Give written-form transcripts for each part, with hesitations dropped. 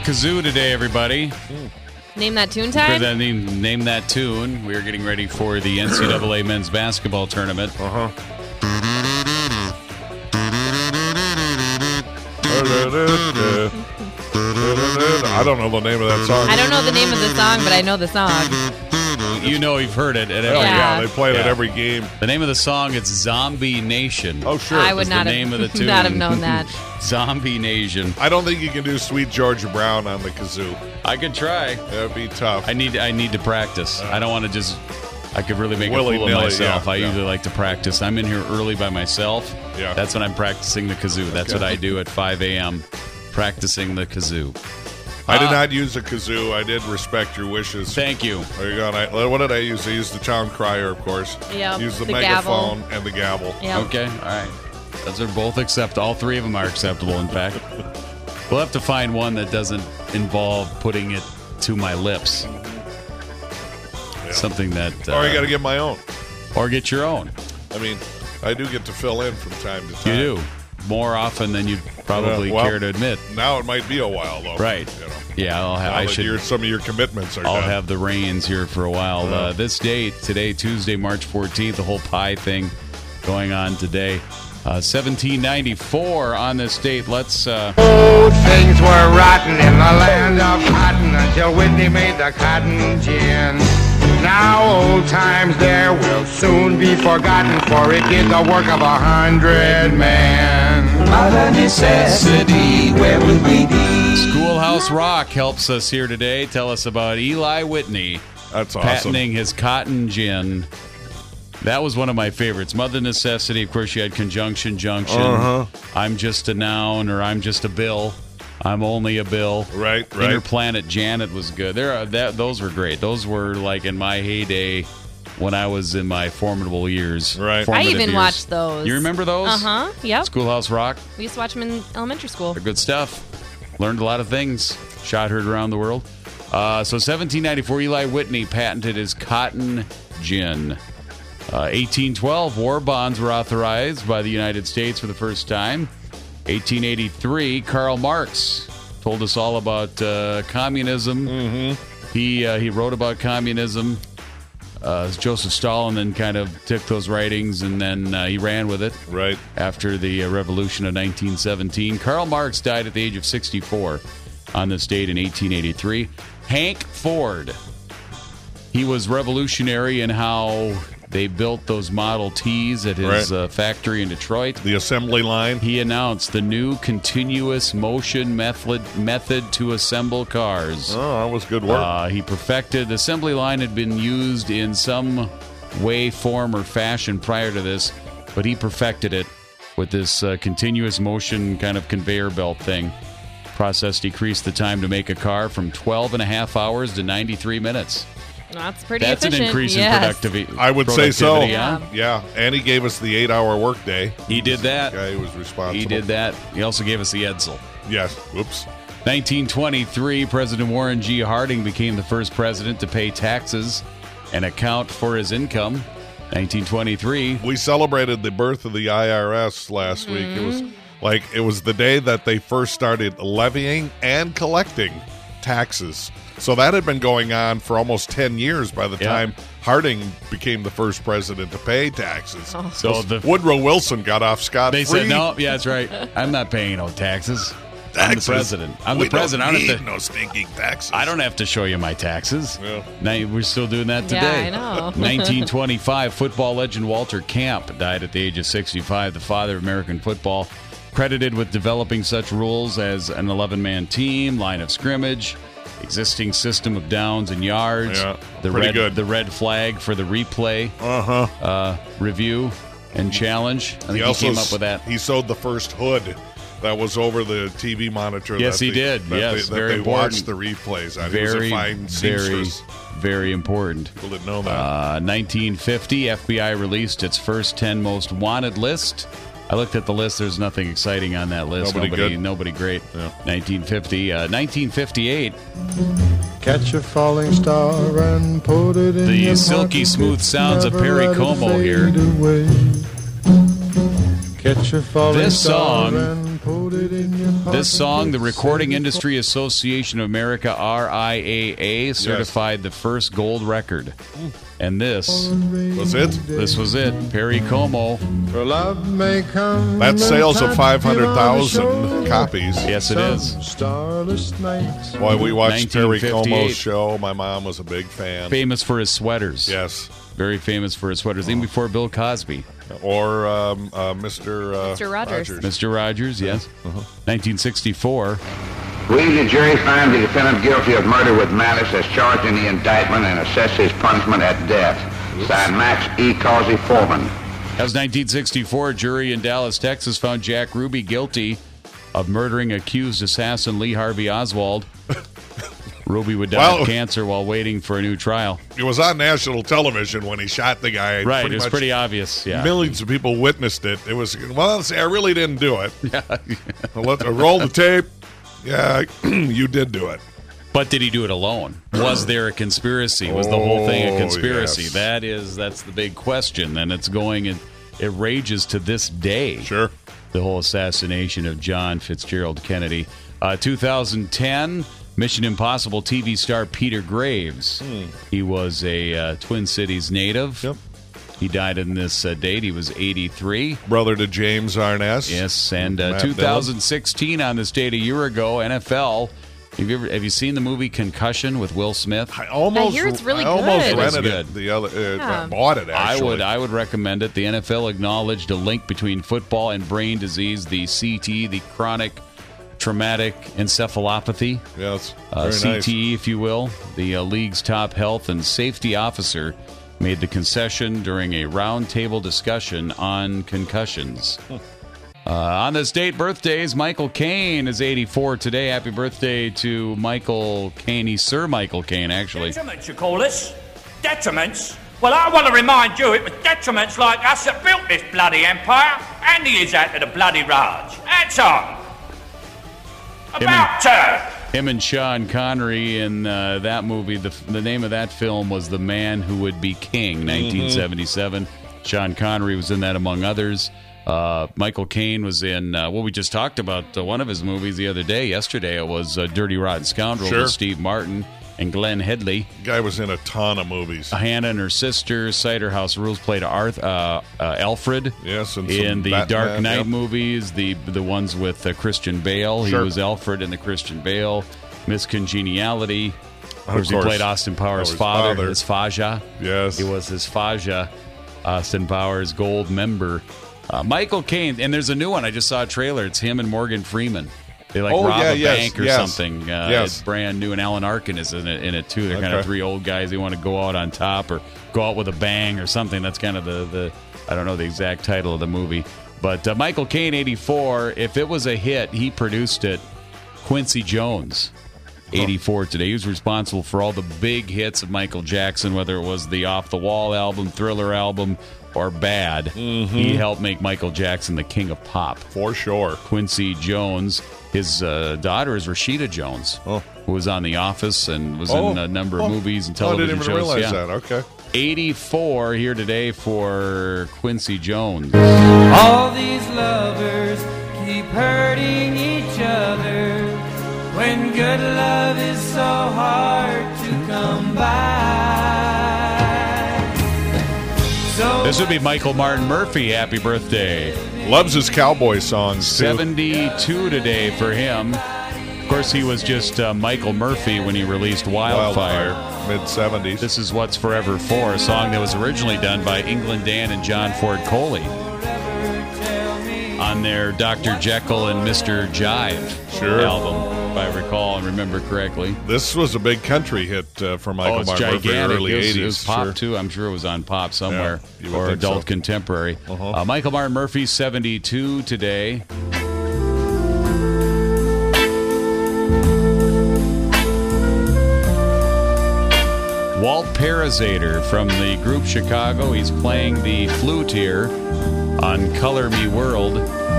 kazoo today, everybody. Name that tune time? Name that tune. We are getting ready for the NCAA men's basketball tournament. I don't know the name of that song. I don't know the name of the song, but I know the song. You know you've heard it. Yeah, they play it at every game. The name of the song is Zombie Nation. Oh, sure. I would not the name of the tune. not have known that. Zombie Nation. I don't think you can do Sweet Georgia Brown on the kazoo. I could try. That would be tough. I need to practice. I don't want to just... I could really make a fool of Willy-nilly, myself. yeah, I usually like to practice. I'm in here early by myself. Yeah. That's when I'm practicing the kazoo. That's what I do at 5 a.m., practicing the kazoo. I did not use a kazoo. I did respect your wishes. Thank you. There you go. What did I use? I used the town crier, of course. Yeah, Used the the megaphone gavel. and the gavel. Yeah. Okay, all right. Those are both acceptable. All three of them are acceptable, in fact. We'll have to find one that doesn't involve putting it to my lips. Yeah. Something that... Or I got to get my own. Or get your own. I mean, I do get to fill in from time to time. You do. More often than you'd probably Well, care to admit. Now it might be a while, though. Right. You know. Yeah, Now that some of your commitments are I'll done. have the reins here for a while. Yeah. This date, today, Tuesday, March 14th, the whole pie thing going on today. 1794 on this date. Let's... Old things were rotten in the land of cotton until Whitney made the cotton gin. Now old times there will soon be forgotten, for it did the work of 100 men. Mother necessity, where will we be? Schoolhouse Rock helps us here today. Tell us about Eli Whitney. That's awesome. Patenting his cotton gin. That was one of my favorites. Mother Necessity, of course, you had Conjunction Junction. I'm just a noun, or I'm just a bill. I'm only a bill. Right. Interplanet Janet was good. Those were great. Those were like in my heyday when I was in my formidable years. Right. I Formative even years. watched those. You remember those? Uh-huh. Yep. Schoolhouse Rock. We used to watch them in elementary school. They're good stuff. Learned a lot of things. Shot heard around the world. So 1794, Eli Whitney patented his cotton gin. 1812, war bonds were authorized by the United States for the first time. 1883, Karl Marx told us all about communism. He wrote about communism. Joseph Stalin then kind of took those writings and then he ran with it. Right. After the revolution of 1917. Karl Marx died at the age of 64 on this date in 1883. Hank Ford. He was revolutionary in how they built those Model Ts at his factory in Detroit. The assembly line. He announced the new continuous motion method to assemble cars. Oh, that was good work. He perfected the assembly line had been used in some way, form, or fashion prior to this, but he perfected it with this continuous motion kind of conveyor belt thing. Process decreased the time to make a car from 12 and a half hours to 93 minutes. That's pretty That's efficient. an increase in productivity. I would say so. Yeah. And he gave us the 8-hour workday. He did that. The guy who was responsible. He did that. He also gave us the Edsel. Yes. Oops. 1923, President Warren G. Harding became the first president to pay taxes and account for his income. 1923. We celebrated the birth of the IRS last week. It was the day that they first started levying and collecting taxes. So that had been going on for almost 10 years by the time Harding became the first president to pay taxes. So Woodrow Wilson got off scot-free. They said, no, yeah, that's right. I'm not paying no taxes. I'm the president. We don't need no stinking taxes. I don't have to show you my taxes. Yeah. Now, we're still doing that today. Yeah, I know. 1925, football legend Walter Camp died at the age of 65, the father of American football, credited with developing such rules as an 11-man team, line of scrimmage, existing system of downs and yards, the red flag for the replay review and challenge. I think he came up with that. He sewed the first hood that was over the TV monitor. Yes, he did. Yes, very they important. watched the replays. He was a fine seamstress. Very important. People didn't know that. 1950, FBI released its first 10 most wanted list. I looked at the list. There's nothing exciting on that list. Nobody great. Yeah. 1950. 1958. Catch a falling star and put it in the silky smooth sounds of Perry Como here. Catch a falling This star song- and put it in your pocket. This song, the Recording Industry Association of America, RIAA, certified the first gold record. And this Was it? was it. Perry Como. For love may come That's sales of and 500,000 touch you on the copies. Yes, it is. Some starless nights. Boy, we watched Terry 1958. Como's show. My mom was a big fan. Famous for his sweaters. Yes. Very famous for his sweaters. Even before Bill Cosby. Or Mr. Mr. Rogers. Mr. Rogers, yes. 1964. We, the jury, find the defendant guilty of murder with malice as charged in the indictment and assess his punishment at death. Signed, Max E. Causey Foreman. That was 1964. A jury in Dallas, Texas found Jack Ruby guilty of murdering accused assassin Lee Harvey Oswald. Ruby would die of cancer while waiting for a new trial. It was on national television when he shot the guy. Right, it was much pretty obvious. Yeah. Millions of people witnessed it. It was, well, let's say I really didn't do it. Well, let's roll the tape. Yeah, you did do it. But did he do it alone? Was there a conspiracy? Was the whole thing a conspiracy? Yes. That's the big question, and it's going and it rages to this day. Sure. The whole assassination of John Fitzgerald Kennedy. 2010, Mission Impossible TV star Peter Graves. He was a Twin Cities native. Yep. He died in this date. He was 83. Brother to James Arness. Yes, and Matt 2016 on this date a year ago, NFL. Have you seen the movie Concussion with Will Smith? I almost, I hear it's really I almost good. It is rented good. it. The other, Yeah. bought it actually. I would recommend it. The NFL acknowledged a link between football and brain disease, the CT, the chronic traumatic encephalopathy. Yes, very CTE, nice. if you will. The league's top health and safety officer made the concession during a roundtable discussion on concussions. On this date, birthdays, Michael Caine is 84 today. Happy birthday to Michael Caine. He's Sir Michael Caine, actually. Detriments, you call us? Detriments? Well, I want to remind you it was detriments like us that built this bloody empire, and he is out to the bloody Raj. That's on. About turn. Him and Sean Connery in that movie, the name of that film was The Man Who Would Be King, 1977. Sean Connery was in that, among others. Michael Caine was in, we just talked about one of his movies the other day. Yesterday it was Dirty Rotten Scoundrel with Steve Martin and Glenn Headley. Guy was in a ton of movies. Hannah and her sister, Cider House Rules, played Alfred. Yes, and in the Batman, Dark Knight yep. movies, the ones with Christian Bale. He was Alfred in the Christian Bale. Miss Congeniality. Of course, he played Austin Powers' father, his Faja. Yes. He was his Faja, Austin Powers' gold member. Michael Caine, and there's a new one. I just saw a trailer. It's him and Morgan Freeman. They rob a bank or something. It's brand new, and Alan Arkin is in it too. They're kind of three old guys. They want to go out on top or go out with a bang or something. That's kind of the I don't know the exact title of the movie. But Michael Caine, 84. If it was a hit, he produced it. Quincy Jones, 84 today. He was responsible for all the big hits of Michael Jackson, whether it was the Off the Wall album, Thriller album, or Bad. He helped make Michael Jackson the king of pop. For sure. Quincy Jones. His daughter is Rashida Jones, who was on The Office and was in a number of movies and television I didn't even shows. realize that. Okay. 84 here today for Quincy Jones. All these lovers keep hurting each other when good love is so hard to come by. So This would be Michael Martin Murphy. Happy birthday. Loves his cowboy songs, too. 72 today for him. Of course, he was just Michael Murphy when he released Wildfire. Mid-70s. This is What's Forever For, a song that was originally done by England Dan and John Ford Coley on their Dr. Jekyll and Mr. Jive album, if I recall and remember correctly. This was a big country hit for Michael Martin Murphy, gigantic. early 80s. It was pop, too. I'm sure it was on pop somewhere, you would or think adult so. contemporary. Michael Martin Murphy, 72 today. Walt Parazater from the group Chicago. He's playing the flute here on Color Me World.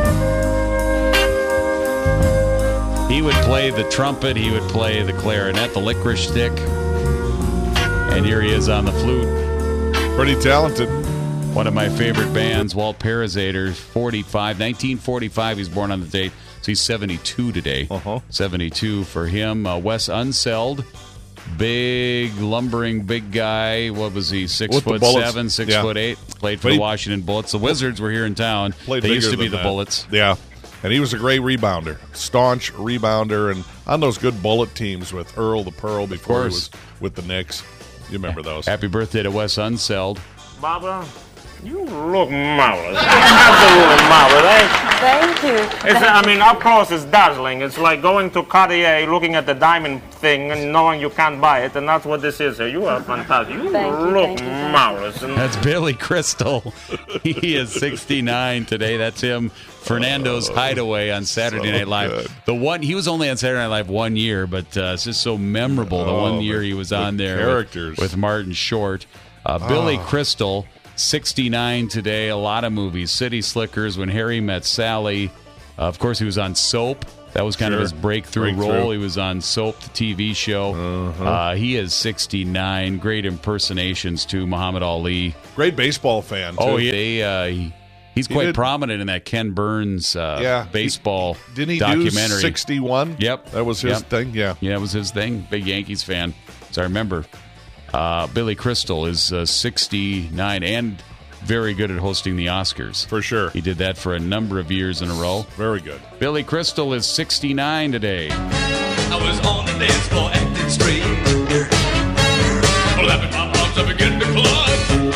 He would play the trumpet, he would play the clarinet, the licorice stick. And here he is on the flute. Pretty talented. One of my favorite bands, Walt Parazater, 1945. He's born on the date, so he's 72 today. 72 for him. Wes Unseld, big, lumbering, big guy. What was he, 6'7", 6'8"? Played for the Washington Bullets. The Wizards were here in town. They used to be the Bullets. Yeah. And he was a great rebounder, staunch rebounder, and on those good Bullet teams with Earl the Pearl before he was with the Knicks. You remember those. Happy birthday to Wes Unseld. Barbara, you look marvelous. Absolutely marvelous. Thank you. I mean, of course, it's dazzling. It's like going to Cartier, looking at the diamond thing, and knowing you can't buy it, and that's what this is. You are fantastic. You look marvelous. That's Billy Crystal. He is 69 today. That's him. Fernando's Hideaway on Saturday Night Live. Good. He was only on Saturday Night Live 1 year, but it's just so memorable. The 1 year he was on there characters. With Martin Short. Billy Crystal, 69 today. A lot of movies. City Slickers, When Harry Met Sally. Of course, he was on Soap. That was kind of his breakthrough role. He was on Soap, the TV show. He is 69. Great impersonations, too. Muhammad Ali. Great baseball fan, too. Oh, he's quite prominent in that Ken Burns baseball Didn't he documentary. Do 61? Yep. That was his thing, Yeah, it was his thing. Big Yankees fan. So I remember. Billy Crystal is 69 and very good at hosting the Oscars. For sure. He did that for a number of years in a row. Very good. Billy Crystal is 69 today. I was on the dance floor acting straight. Flapping my arms up against the club.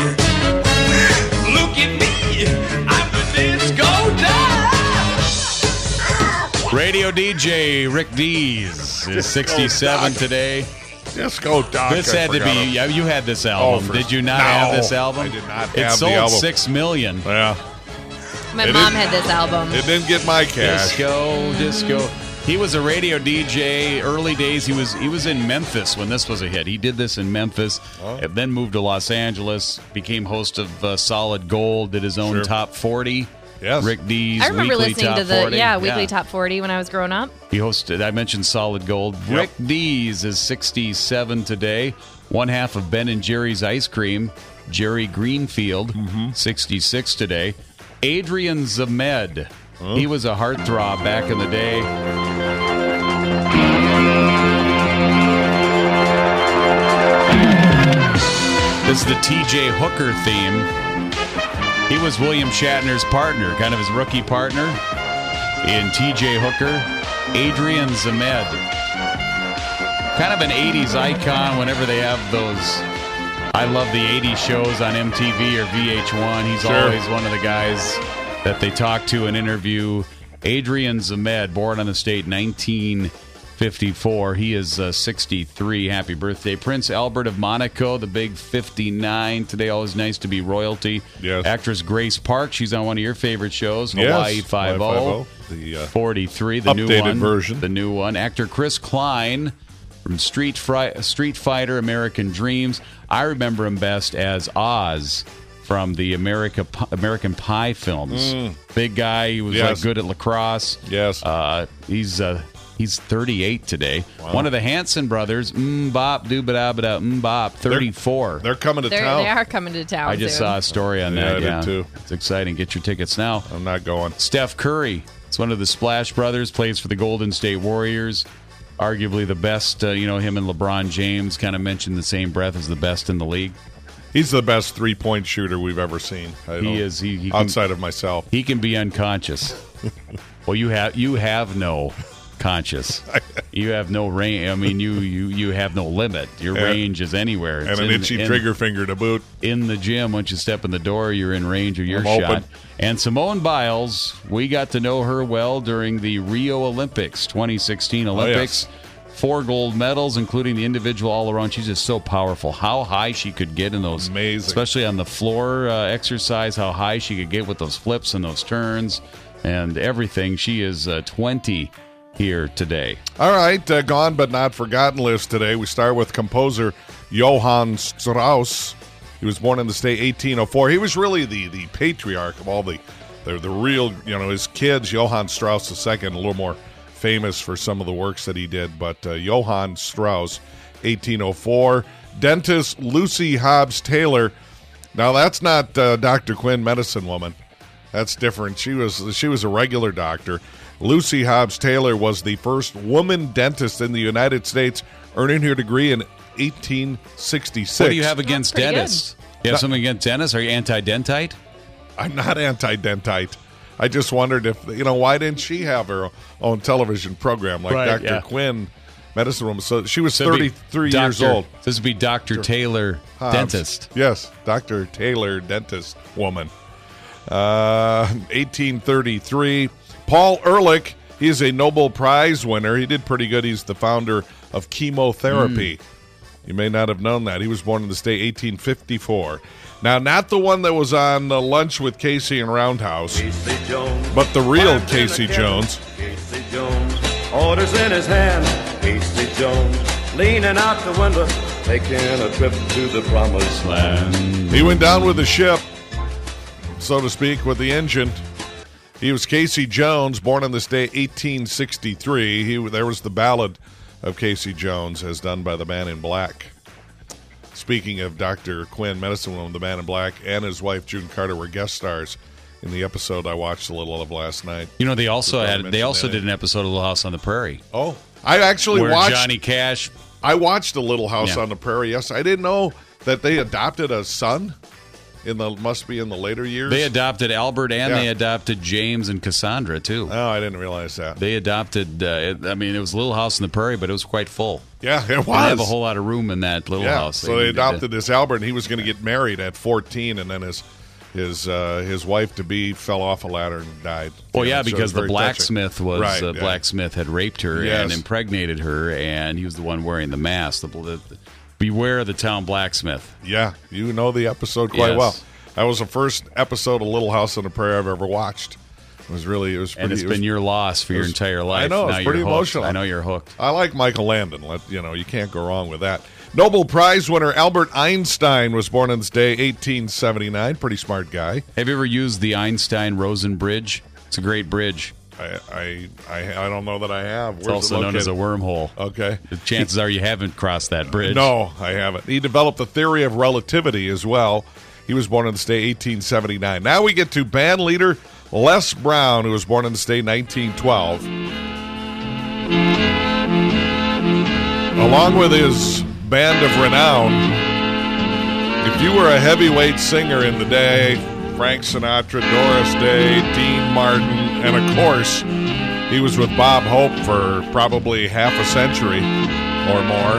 Look at me, I'm the disco dog. Radio DJ Rick Dees is 67 today. Disco Doc. This had to be. Yeah, you had this album. Did you not have this album? I did not have it sold the album. 6 million. Yeah. My mom had this album. It didn't get my cash. Disco. He was a radio DJ. Early days, he was in Memphis when this was a hit. He did this in Memphis, and then moved to Los Angeles. Became host of Solid Gold. Did his own top 40. Yes. Rick Dees. I remember weekly listening top to the 40. weekly top 40 when I was growing up. He hosted. I mentioned Solid Gold. Yep. Rick Dees is 67 today. One half of Ben and Jerry's Ice Cream. Jerry Greenfield, 66 today. Adrian Zamed. He was a heartthrob back in the day. This is the T.J. Hooker theme. He was William Shatner's partner, kind of his rookie partner in T.J. Hooker. Adrian Zamed. Kind of an 80s icon whenever they have those I love the 80s shows on MTV or VH1. He's always one of the guys that they talk to and interview. Adrian Zamed, born on the state 1954. He is 63. Happy birthday. Prince Albert of Monaco, the big 59. Today, always nice to be royalty. Yes. Actress Grace Park, she's on one of your favorite shows, Hawaii Five-0. The 43, the new updated one. version. The new one. Actor Chris Klein from Street Fighter, American Dreams. I remember him best as Oz from the American Pie films. Big guy. He was like good at lacrosse. Yes. He's 38 today. Wow. One of the Hanson brothers, Bop, Doo-ba-da-ba-da, Bop, 34. They're coming to town. They are coming to town. I just saw a story on that. I did too. It's exciting. Get your tickets now. I'm not going. Steph Curry. It's one of the Splash Brothers. Plays for the Golden State Warriors. Arguably the best. Him and LeBron James kind of mentioned the same breath as the best in the league. He's the best three-point shooter we've ever seen. He is. He outside of myself. He can be unconscious. Well, you have no conscious. You have no range. I mean, you have no limit. Your range is anywhere. It's an itchy trigger finger to boot. In the gym, once you step in the door, you're in range of your I'm shot. open. And Simone Biles, we got to know her well during the Rio Olympics, 2016 Olympics. 4 gold medals, including the individual all-around. She's just so powerful. How high she could get in those, amazing, especially on the floor exercise, how high she could get with those flips and those turns and everything. She is 20 here today. All right, gone but not forgotten list today. We start with composer Johann Strauss. He was born in the state 1804. He was really the patriarch of all the real, his kids. Johann Strauss II, a little more famous for some of the works that he did, but Johann Strauss, 1804. Dentist Lucy Hobbs Taylor, Now, that's not Dr. Quinn, medicine woman. That's different. She was a regular doctor. Lucy Hobbs Taylor was the first woman dentist in the United States, earning her degree in 1866. What do you have against pretty dentists? You have something against dentists? Are you anti-dentite? I'm not anti-dentite. I just wondered if, why didn't she have her own television program like Right, Dr. yeah. Quinn, medicine woman? So she was So it'd be 33 years old. This would be Dr. Taylor, Hobbs. dentist. Yes, Dr. Taylor, dentist woman. 1833. Paul Ehrlich, he is a Nobel Prize winner. He did pretty good. He's the founder of chemotherapy. You may not have known that. He was born in the state 1854. Now, not the one that was on Lunch with Casey and Roundhouse, but the real Casey Jones. Casey Jones, orders in his hand. Casey Jones, leaning out the window, taking a trip to the promised land. He went down with the ship, so to speak, with the engine. He was Casey Jones, born on this day, 1863. There was the ballad of Casey Jones, as done by the Man in Black. Speaking of Dr. Quinn, medicine woman, the Man in Black, and his wife June Carter were guest stars in the episode I watched a little of last night. They also did an episode of Little House on the Prairie. Oh, I actually where watched Johnny Cash. I watched a Little House Yeah. on the Prairie. Yes, I didn't know that they adopted a son. Must be in the later years. They adopted Albert and Yeah. they adopted James and Cassandra too. Oh, I didn't realize that. They adopted. It was Little House on the Prairie, but it was quite full. Yeah, it was. They have a whole lot of room in that little house. So they adopted this Albert, and he was going to get married at 14, and then his wife to be fell off a ladder and died. Well, yeah, So it was because the very blacksmith touching. was Right, yeah. blacksmith had raped her Yes. and impregnated her, and he was the one wearing the mask. Beware the town blacksmith. Yeah, you know the episode quite Yes. well. That was the first episode of Little House on the Prairie I've ever watched. It was pretty. And it's been your loss for your entire life. I know, it's Now pretty you're hooked. emotional. I know you're hooked. I like Michael Landon. You can't go wrong with that. Nobel Prize winner Albert Einstein was born on this day, 1879. Pretty smart guy. Have you ever used the Einstein-Rosen Bridge? It's a great bridge. I don't know that I have. It's also known as a wormhole. Okay. The chances are you haven't crossed that bridge. No, I haven't. He developed the theory of relativity as well. He was born on this day, 1879. Now we get to band leader Les Brown, who was born on this day, 1912. Along with his band of renown, if you were a heavyweight singer in the day, Frank Sinatra, Doris Day, Dean Martin, and of course, he was with Bob Hope for probably half a century or more.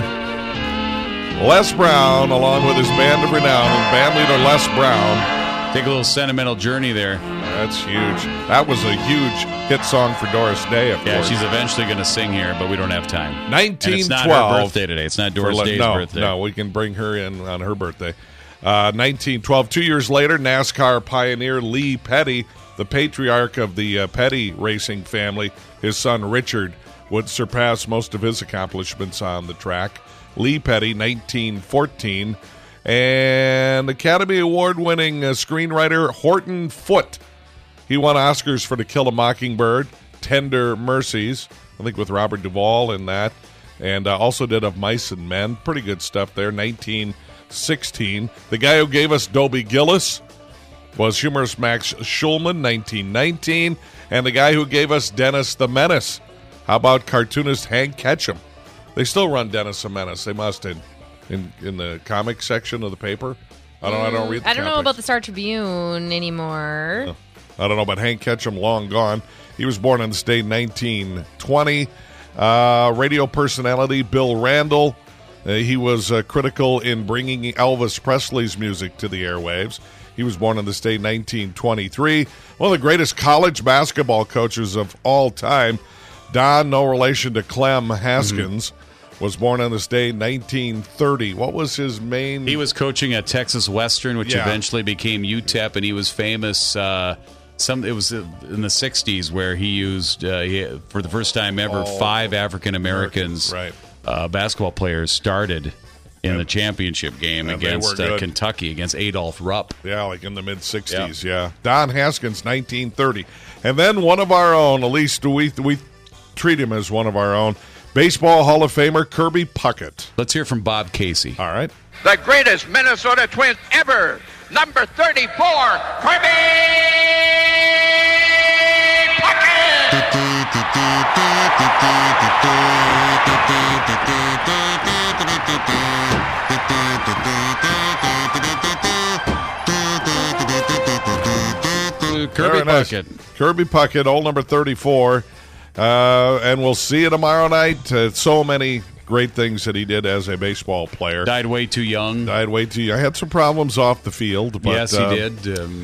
Les Brown, along with his band of renown, and band leader Les Brown. Take a little sentimental journey there. That's huge. That was a huge hit song for Doris Day, of Yeah, course. she's eventually going to sing here, but we don't have time. 1912. And it's not her birthday today. It's not Doris Day's birthday. No, we can bring her in on her birthday. 1912. 2 years later, NASCAR pioneer Lee Petty, the patriarch of the Petty racing family, his son Richard, would surpass most of his accomplishments on the track. Lee Petty, 1914. And Academy Award-winning screenwriter Horton Foote. He won Oscars for To Kill a Mockingbird, Tender Mercies, I think with Robert Duvall in that, and also did Of Mice and Men. Pretty good stuff there, 1916. The guy who gave us Dobie Gillis was humorist Max Schulman, 1919. And the guy who gave us Dennis the Menace. How about cartoonist Hank Ketchum? They still run Dennis the Menace. They must in the comic section of the paper. I don't read the I don't know comics. about the Star Tribune anymore. I don't know, but Hank Ketchum, long gone. He was born on this day, 1920. Radio personality Bill Randall. He was critical in bringing Elvis Presley's music to the airwaves. He was born on this day, 1923. One of the greatest college basketball coaches of all time, Don, no relation to Clem Haskins, was born on this day, 1930. What was his main... He was coaching at Texas Western, which Yeah. eventually became UTEP, and he was famous... it was in the 60s where he used, for the first time ever, 5 African-Americans basketball players started in the championship game And they against were good. Kentucky, against Adolph Rupp. Yeah, like in the mid-60s, yeah. Don Haskins, 1930. And then one of our own, at least we treat him as one of our own, Baseball Hall of Famer Kirby Puckett. Let's hear from Bob Casey. All right. the greatest Minnesota Twins ever, number 34, Kirby Kirby Puckett. Kirby Puckett, old number 34. And we'll see you tomorrow night. So many great things that he did as a baseball player. Died way too young. I had some problems off the field. But, yes, he did.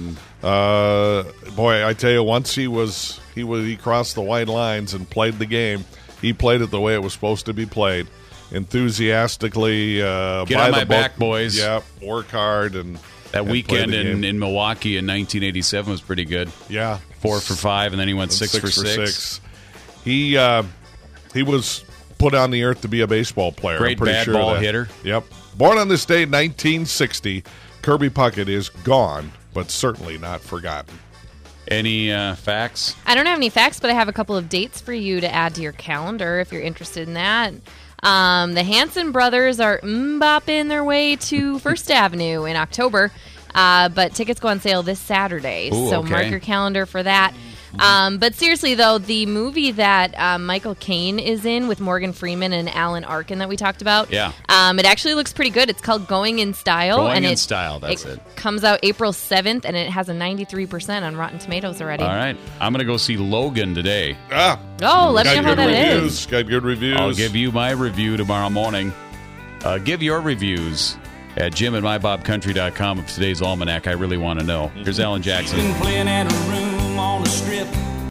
Boy, I tell you, once he crossed the white lines and played the game, he played it the way it was supposed to be played. Enthusiastically. Get by on the my back, boys. Yeah, work hard. And that weekend in Milwaukee in 1987 was pretty good. Yeah. 4 for 5, and then he went 6 for 6. He was put on the earth to be a baseball player. Great I'm pretty bad sure ball that. hitter. Yep. Born on this day, 1960, Kirby Puckett is gone, but certainly not forgotten. Any facts? I don't have any facts, but I have a couple of dates for you to add to your calendar if you're interested in that. The Hanson brothers are bopping their way to First Avenue in October, but tickets go on sale this Saturday. Ooh, so okay. mark your calendar for that. But seriously, though, the movie that Michael Caine is in with Morgan Freeman and Alan Arkin that we talked about, Yeah. it actually looks pretty good. It's called Going in Style. Going in Style, that's it. Comes out April 7th, and it has a 93% on Rotten Tomatoes already. All right. I'm going to go see Logan today. Oh, let me know how that is. Got good reviews. I'll give you my review tomorrow morning. Give your reviews at jim@mybobcountry.com of today's almanac. I really want to know. Here's Alan Jackson. Been playing at a room on the strip